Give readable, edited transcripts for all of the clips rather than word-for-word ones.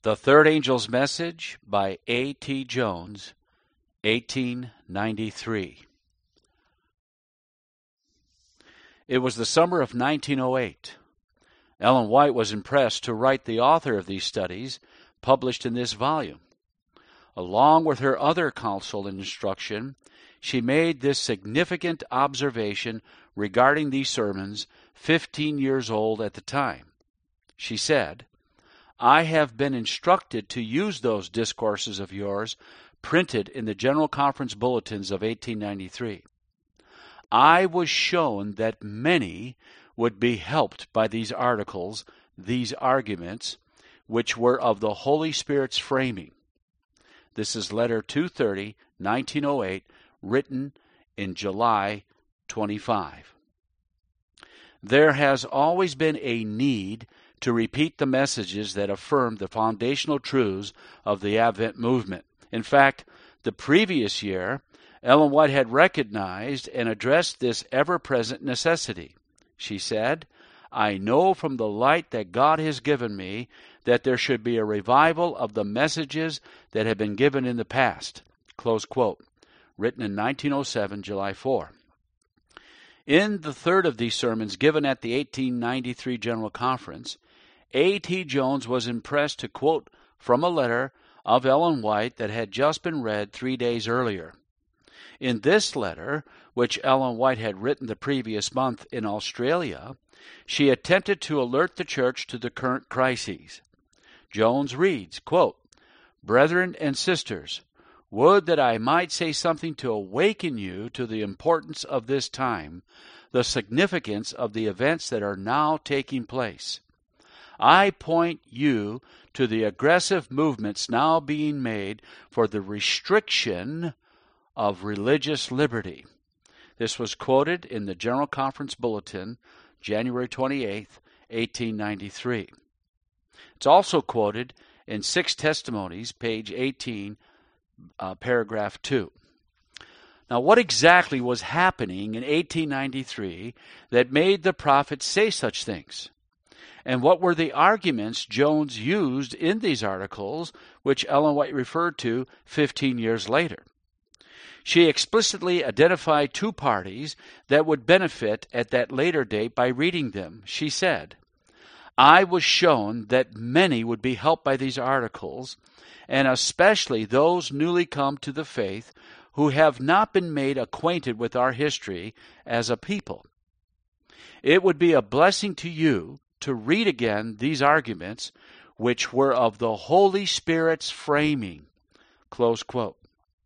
The Third Angel's Message by A.T. Jones, 1893. It was the summer of 1908. Ellen White was impressed to write the author of these studies, published in this volume. Along with her other counsel and instruction, she made this significant observation regarding these sermons, 15 years old at the time. She said, "I have been instructed to use those discourses of yours printed in the General Conference Bulletins of 1893. I was shown that many would be helped by these articles, these arguments, which were of the Holy Spirit's framing." This is letter 230, 1908, written in July 25. There has always been a need to repeat the messages that affirm the foundational truths of the Advent movement. In fact, the previous year, Ellen White had recognized and addressed this ever-present necessity. She said, "I know from the light that God has given me that there should be a revival of the messages that have been given in the past." Close quote. Written in 1907, July 4. In the third of these sermons given at the 1893 General Conference, A.T. Jones was impressed to quote from a letter of Ellen White that had just been read 3 days earlier. In this letter, which Ellen White had written the previous month in Australia, she attempted to alert the church to the current crises. Jones reads, quote, "Brethren and sisters, would that I might say something to awaken you to the importance of this time, the significance of the events that are now taking place. I point you to the aggressive movements now being made for the restriction of religious liberty." This was quoted in the General Conference Bulletin, January 28, 1893. It's also quoted in Six Testimonies, page 18, paragraph 2. Now, what exactly was happening in 1893 that made the prophets say such things? And what were the arguments Jones used in these articles, which Ellen White referred to 15 years later? She explicitly identified two parties that would benefit at that later date by reading them. She said, "I was shown that many would be helped by these articles, and especially those newly come to the faith who have not been made acquainted with our history as a people. It would be a blessing to you to read again these arguments, which were of the Holy Spirit's framing." Close quote.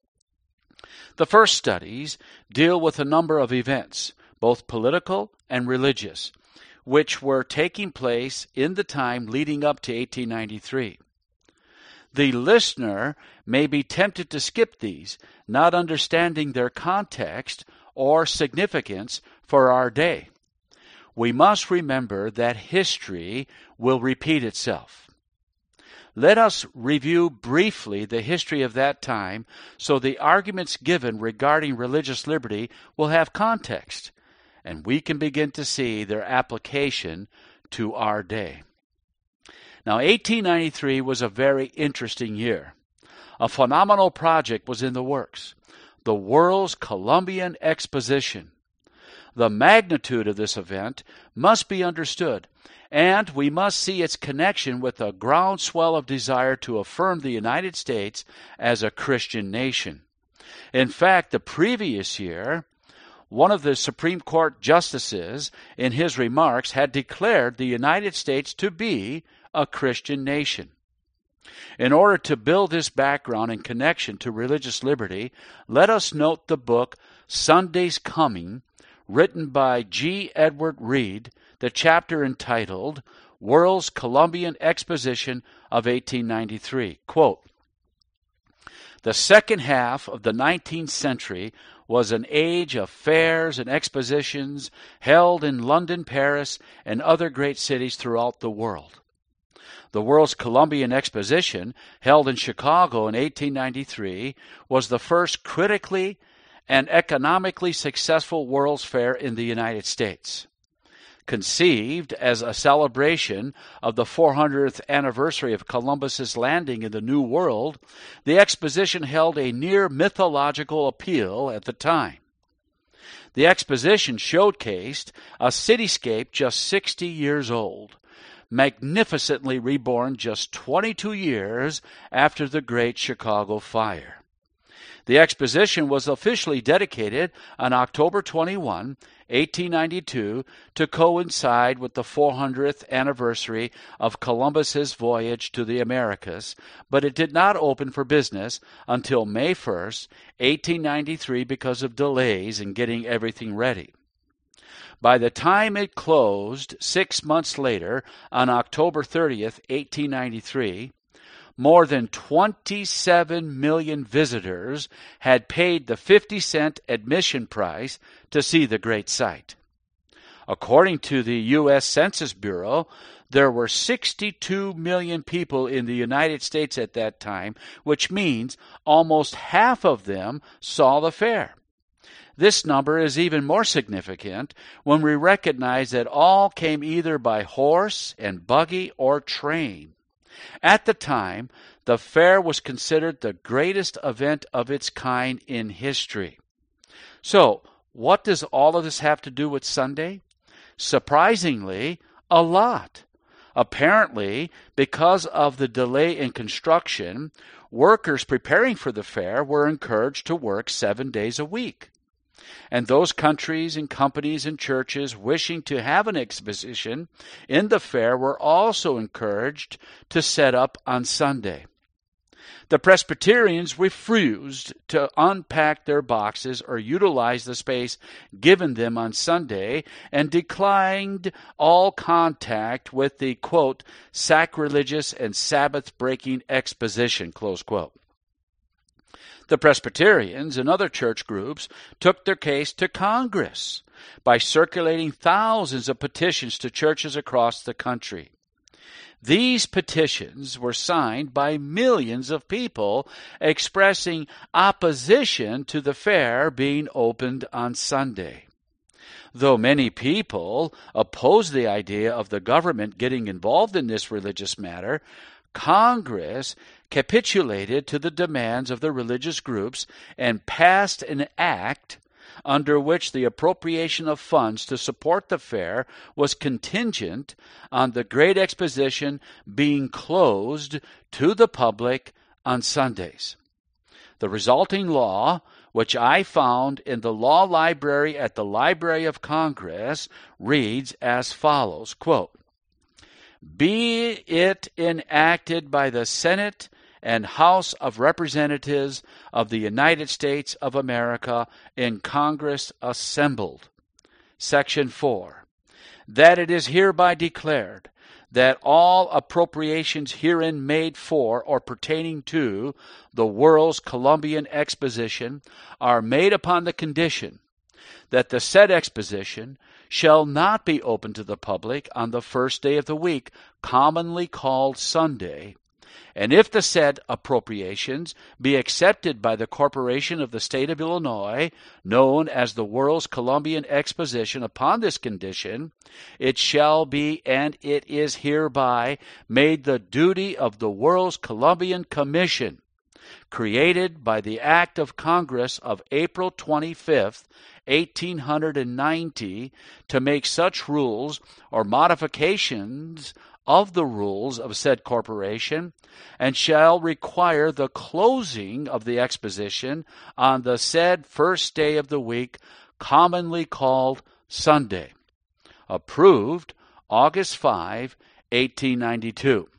The first studies deal with a number of events, both political and religious, which were taking place in the time leading up to 1893. The listener may be tempted to skip these, not understanding their context or significance for our day. We must remember that history will repeat itself. Let us review briefly the history of that time so the arguments given regarding religious liberty will have context, and we can begin to see their application to our day. Now, 1893 was a very interesting year. A phenomenal project was in the works, the World's Columbian Exposition. The magnitude of this event must be understood, and we must see its connection with a groundswell of desire to affirm the United States as a Christian nation. In fact, the previous year, one of the Supreme Court justices, in his remarks, had declared the United States to be a Christian nation. In order to build this background and connection to religious liberty, let us note the book Sunday's Coming, written by G. Edward Reed, the chapter entitled World's Columbian Exposition of 1893. Quote, "The second half of the 19th century was an age of fairs and expositions held in London, Paris, and other great cities throughout the world. The World's Columbian Exposition, held in Chicago in 1893, was the first critically and economically successful World's Fair in the United States. Conceived as a celebration of the 400th anniversary of Columbus's landing in the New World, the exposition held a near mythological appeal at the time. The exposition showcased a cityscape just 60 years old, magnificently reborn just 22 years after the Great Chicago Fire. The exposition was officially dedicated on October 21, 1892, to coincide with the 400th anniversary of Columbus's voyage to the Americas, but it did not open for business until May 1st, 1893, because of delays in getting everything ready. By the time it closed 6 months later, on October 30th, 1893, more than 27 million visitors had paid the 50-cent admission price to see the great sight. According to the U.S. Census Bureau, there were 62 million people in the United States at that time, which means almost half of them saw the fair. This number is even more significant when we recognize that all came either by horse and buggy or train. At the time, the fair was considered the greatest event of its kind in history. So, what does all of this have to do with Sunday? Surprisingly, a lot. Apparently, because of the delay in construction, workers preparing for the fair were encouraged to work 7 days a week. And those countries and companies and churches wishing to have an exposition in the fair were also encouraged to set up on Sunday. The Presbyterians refused to unpack their boxes or utilize the space given them on Sunday and declined all contact with the, quote, sacrilegious and Sabbath-breaking exposition, close quote. The Presbyterians and other church groups took their case to Congress by circulating thousands of petitions to churches across the country. These petitions were signed by millions of people expressing opposition to the fair being opened on Sunday. Though many people opposed the idea of the government getting involved in this religious matter, Congress capitulated to the demands of the religious groups and passed an act under which the appropriation of funds to support the fair was contingent on the Great Exposition being closed to the public on Sundays. The resulting law, which I found in the law library at the Library of Congress, reads as follows, quote, "Be it enacted by the Senate and House of Representatives of the United States of America in Congress assembled." Section 4. That it is hereby declared that all appropriations herein made for or pertaining to the World's Columbian Exposition are made upon the condition that the said exposition shall not be open to the public on the first day of the week, commonly called Sunday, and if the said appropriations be accepted by the Corporation of the State of Illinois, known as the World's Columbian Exposition, upon this condition, it shall be, and it is hereby, made the duty of the World's Columbian Commission, created by the Act of Congress of April 25th, 1890, to make such rules or modifications of the rules of said corporation, and shall require the closing of the exposition on the said first day of the week, commonly called Sunday. Approved August 5, 1892.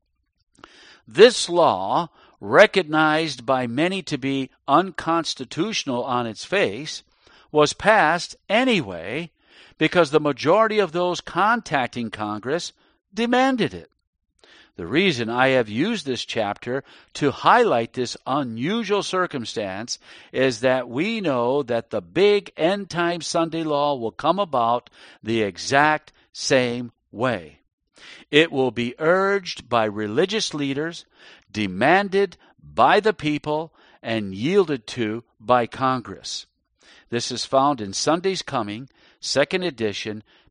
This law, recognized by many to be unconstitutional on its face, was passed anyway because the majority of those contacting Congress demanded it. The reason I have used this chapter to highlight this unusual circumstance is that we know that the big end-time Sunday law will come about the exact same way. It will be urged by religious leaders, demanded by the people, and yielded to by Congress. This is found in Sunday's Coming, 2nd edition,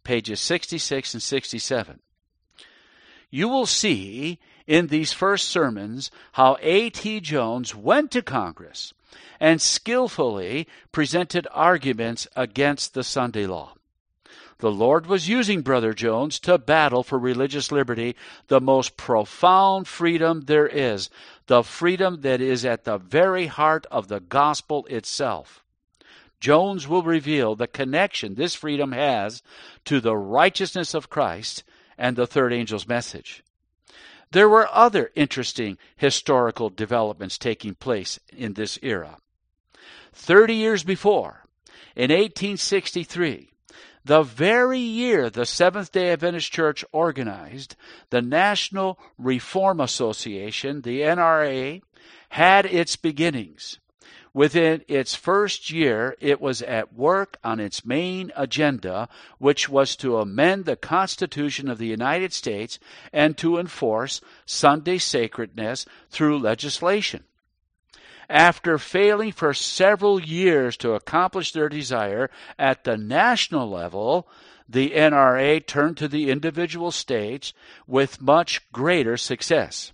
pages 66 and 67. You will see in these first sermons how A.T. Jones went to Congress and skillfully presented arguments against the Sunday law. The Lord was using Brother Jones to battle for religious liberty, the most profound freedom there is, the freedom that is at the very heart of the gospel itself. Jones will reveal the connection this freedom has to the righteousness of Christ and the third angel's message. There were other interesting historical developments taking place in this era. 30 years before, in 1863, the very year the Seventh-day Adventist Church organized the National Reform Association, the NRA, had its beginnings. Within its first year, it was at work on its main agenda, which was to amend the Constitution of the United States and to enforce Sunday sacredness through legislation. After failing for several years to accomplish their desire at the national level, the NRA turned to the individual states with much greater success.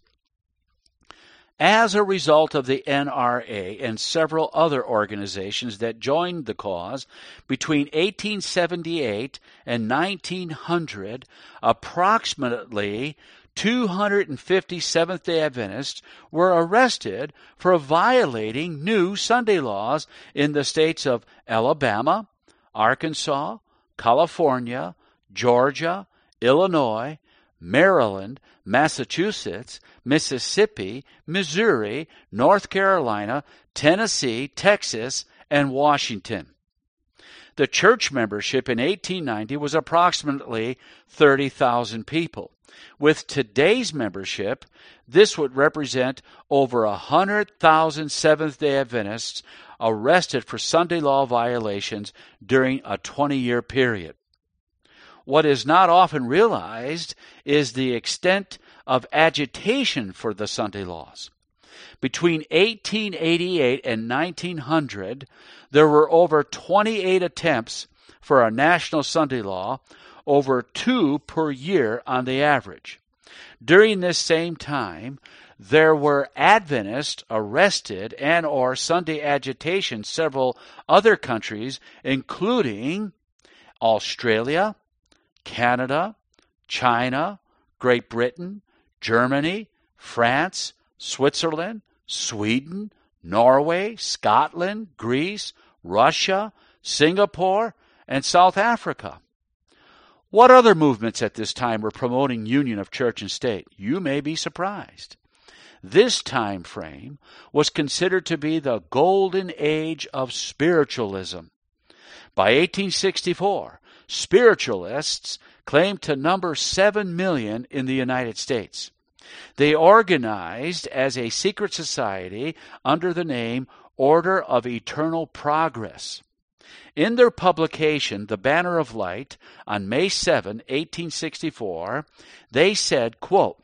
As a result of the NRA and several other organizations that joined the cause, between 1878 and 1900, approximately 250 Seventh-day Adventists were arrested for violating new Sunday laws in the states of Alabama, Arkansas, California, Georgia, Illinois, Maryland, Massachusetts, Mississippi, Missouri, North Carolina, Tennessee, Texas, and Washington. The church membership in 1890 was approximately 30,000 people. With today's membership, this would represent over 100,000 Seventh-day Adventists arrested for Sunday law violations during a 20-year period. What is not often realized is the extent of agitation for the Sunday laws. Between 1888 and 1900, there were over 28 attempts for a national Sunday law, over 2 per year on the average. During this same time, there were Adventists arrested and or Sunday agitation in several other countries, including Australia, Canada, China, Great Britain, Germany, France, Switzerland, Sweden, Norway, Scotland, Greece, Russia, Singapore, and South Africa. What other movements at this time were promoting union of church and state? You may be surprised. This time frame was considered to be the golden age of spiritualism. By 1864, spiritualists claimed to number 7 million in the United States. They organized as a secret society under the name Order of Eternal Progress. In their publication, The Banner of Light, on May 7, 1864, they said, quote,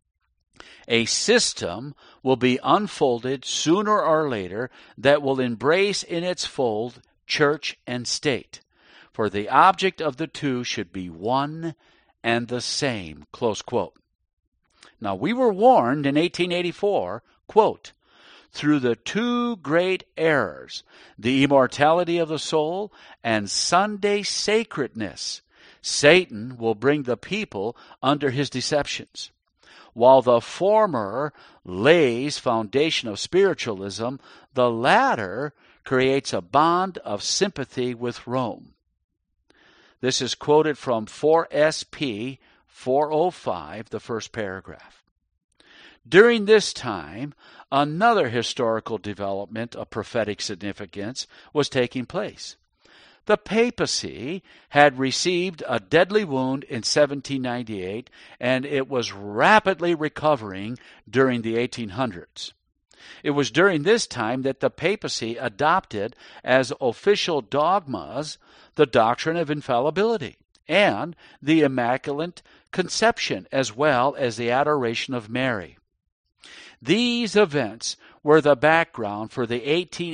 "A system will be unfolded sooner or later that will embrace in its fold church and state, for the object of the two should be one and the same," close quote. Now, we were warned in 1884, quote, "Through the two great errors, the immortality of the soul and Sunday sacredness, Satan will bring the people under his deceptions. While the former lays foundation of spiritualism, the latter creates a bond of sympathy with Rome." This is quoted from 4SP 405, the first paragraph. During this time, another historical development of prophetic significance was taking place. The papacy had received a deadly wound in 1798, and it was rapidly recovering during the 1800s. It was during this time that the papacy adopted as official dogmas the doctrine of infallibility and the Immaculate Conception, as well as the adoration of Mary. These events were the background for the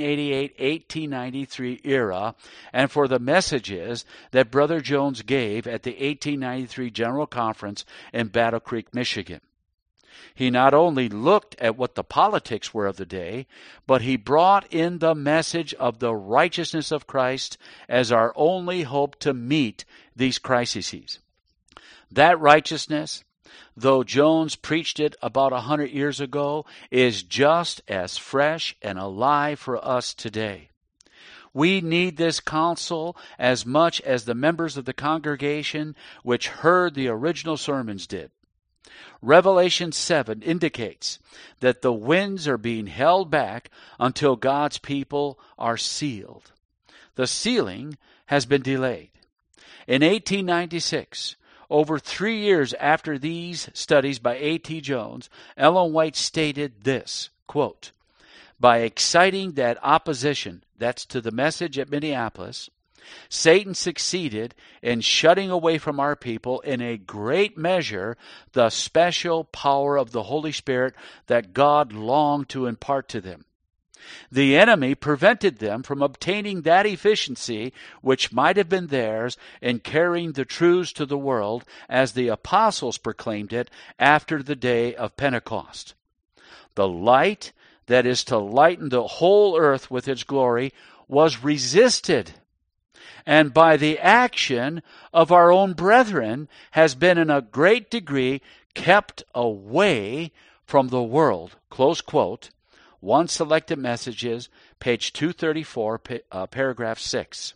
1888-1893 era and for the messages that Brother Jones gave at the 1893 General Conference in Battle Creek, Michigan. He not only looked at what the politics were of the day, but he brought in the message of the righteousness of Christ as our only hope to meet these crises. That righteousness, though Jones preached it about 100 years ago, is just as fresh and alive for us today. We need this counsel as much as the members of the congregation which heard the original sermons did. Revelation 7 indicates that the winds are being held back until God's people are sealed. The sealing has been delayed. In 1896, over 3 years after these studies by A.T. Jones, Ellen White stated this, quote, "By exciting that opposition," that's to the message at Minneapolis, "Satan succeeded in shutting away from our people in a great measure the special power of the Holy Spirit that God longed to impart to them. The enemy prevented them from obtaining that efficiency which might have been theirs in carrying the truths to the world as the apostles proclaimed it after the day of Pentecost. The light that is to lighten the whole earth with its glory was resisted, and by the action of our own brethren has been in a great degree kept away from the world." Close quote. One Selected Messages, page 234, paragraph 6.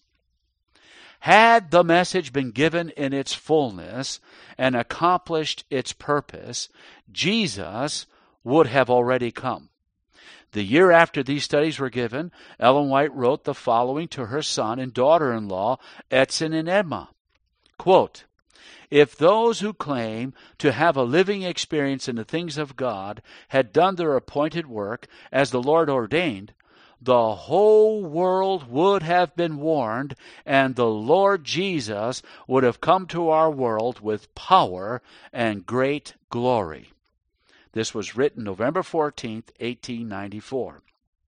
Had the message been given in its fullness and accomplished its purpose, Jesus would have already come. The year after these studies were given, Ellen White wrote the following to her son and daughter-in-law, Edson and Emma. Quote, "If those who claim to have a living experience in the things of God had done their appointed work as the Lord ordained, the whole world would have been warned, and the Lord Jesus would have come to our world with power and great glory." This was written November 14th, 1894.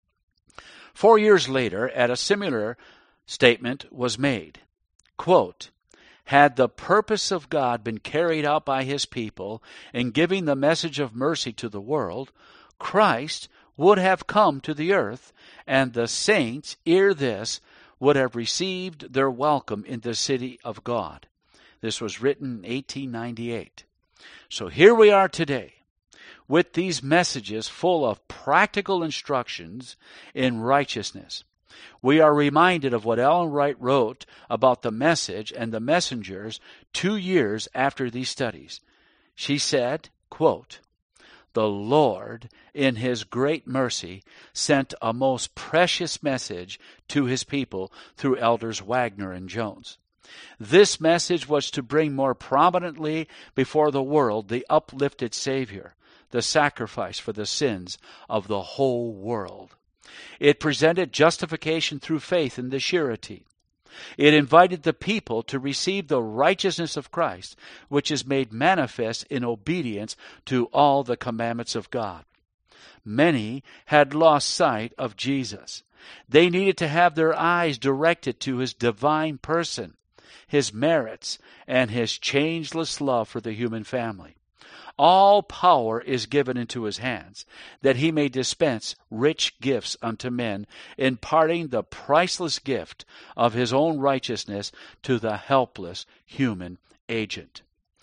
4 years later, a similar statement was made. Quote, "Had the purpose of God been carried out by His people in giving the message of mercy to the world, Christ would have come to the earth, and the saints, ere this, would have received their welcome in the city of God." This was written in 1898. So here we are today, with these messages full of practical instructions in righteousness. We are reminded of what Ellen White wrote about the message and the messengers 2 years after these studies. She said, quote, "The Lord, in His great mercy, sent a most precious message to His people through Elders Wagner and Jones. This message was to bring more prominently before the world the uplifted Savior, the sacrifice for the sins of the whole world. It presented justification through faith in the surety. It invited the people to receive the righteousness of Christ, which is made manifest in obedience to all the commandments of God. Many had lost sight of Jesus. They needed to have their eyes directed to His divine person, His merits, and His changeless love for the human family. All power is given into His hands, that He may dispense rich gifts unto men, imparting the priceless gift of His own righteousness to the helpless human agent.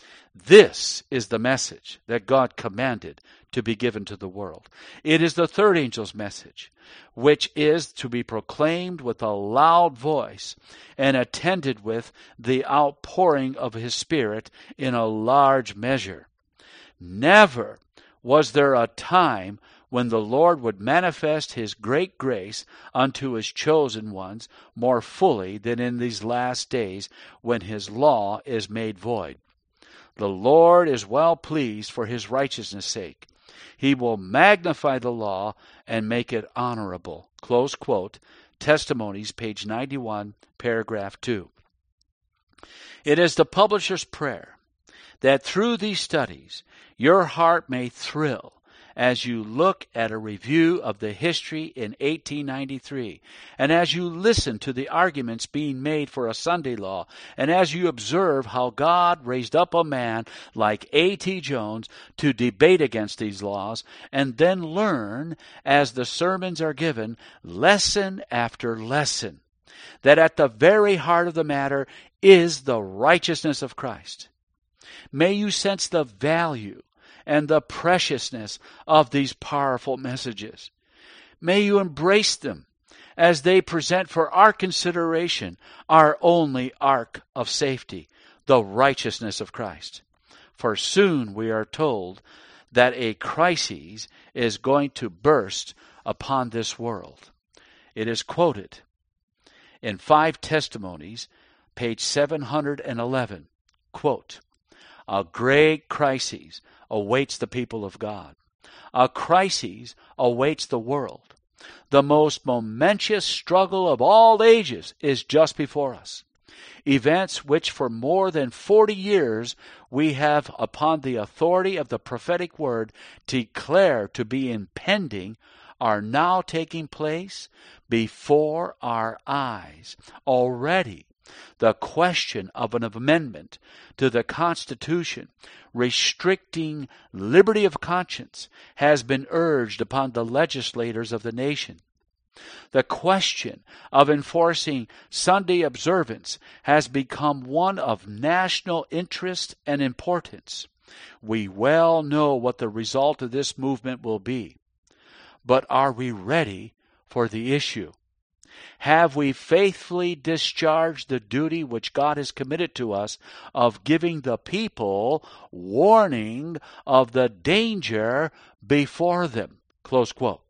This is the message that God commanded to be given to the world. It is the third angel's message, which is to be proclaimed with a loud voice and attended with the outpouring of His Spirit in a large measure. Never was there a time when the Lord would manifest His great grace unto His chosen ones more fully than in these last days, when His law is made void. The Lord is well pleased for His righteousness' sake. He will magnify the law and make it honorable. Close quote. Testimonies, page 91, paragraph 2. It is the publisher's prayer that through these studies your heart may thrill as you look at a review of the history in 1893, and as you listen to the arguments being made for a Sunday law, and as you observe how God raised up a man like A.T. Jones to debate against these laws, and then learn, as the sermons are given, lesson after lesson, that at the very heart of the matter is the righteousness of Christ. May you sense the value and the preciousness of these powerful messages. May you embrace them as they present for our consideration our only ark of safety, the righteousness of Christ. For soon we are told that a crisis is going to burst upon this world. It is quoted in 5 Testimonies, page 711, quote, "A great crisis awaits the people of God. A crisis awaits the world. The most momentous struggle of all ages is just before us. Events which for more than 40 years we have, upon the authority of the prophetic word, declared to be impending are now taking place before our eyes. Already, the question of an amendment to the Constitution restricting liberty of conscience has been urged upon the legislators of the nation. The question of enforcing Sunday observance has become one of national interest and importance. We well know what the result of this movement will be. But are we ready for the issue? Have we faithfully discharged the duty which God has committed to us of giving the people warning of the danger before them?" Close quote.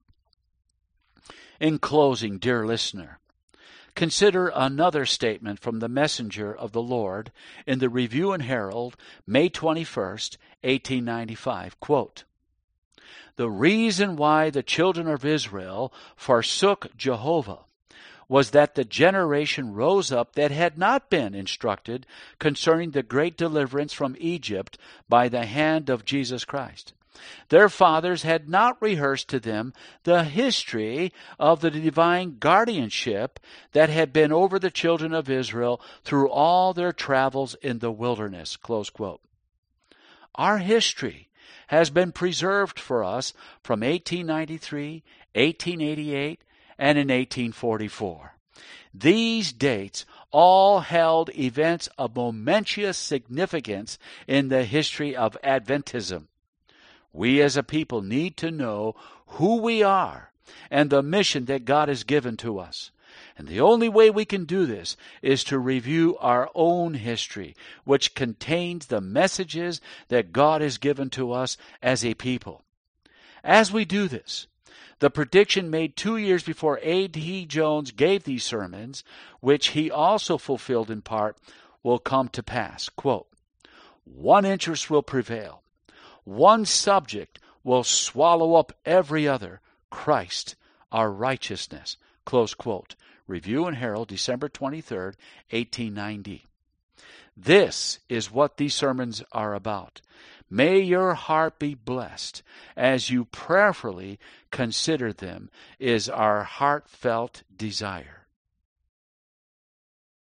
In closing, dear listener, consider another statement from the messenger of the Lord in the Review and Herald, May 21st, 1895. Quote, "The reason why the children of Israel forsook Jehovah was that the generation rose up that had not been instructed concerning the great deliverance from Egypt by the hand of Jesus Christ. Their fathers had not rehearsed to them the history of the divine guardianship that had been over the children of Israel through all their travels in the wilderness." Close quote. Our history has been preserved for us from 1893, 1888, and in 1844. These dates all held events of momentous significance in the history of Adventism. We as a people need to know who we are and the mission that God has given to us. And the only way we can do this is to review our own history, which contains the messages that God has given to us as a people. As we do this, the prediction made 2 years before A.T. Jones gave these sermons, which he also fulfilled in part, will come to pass. Quote, "One interest will prevail. One subject will swallow up every other, Christ, our righteousness." Close quote. Review and Herald, December 23rd, 1890. This is what these sermons are about. May your heart be blessed as you prayerfully consider them, is our heartfelt desire.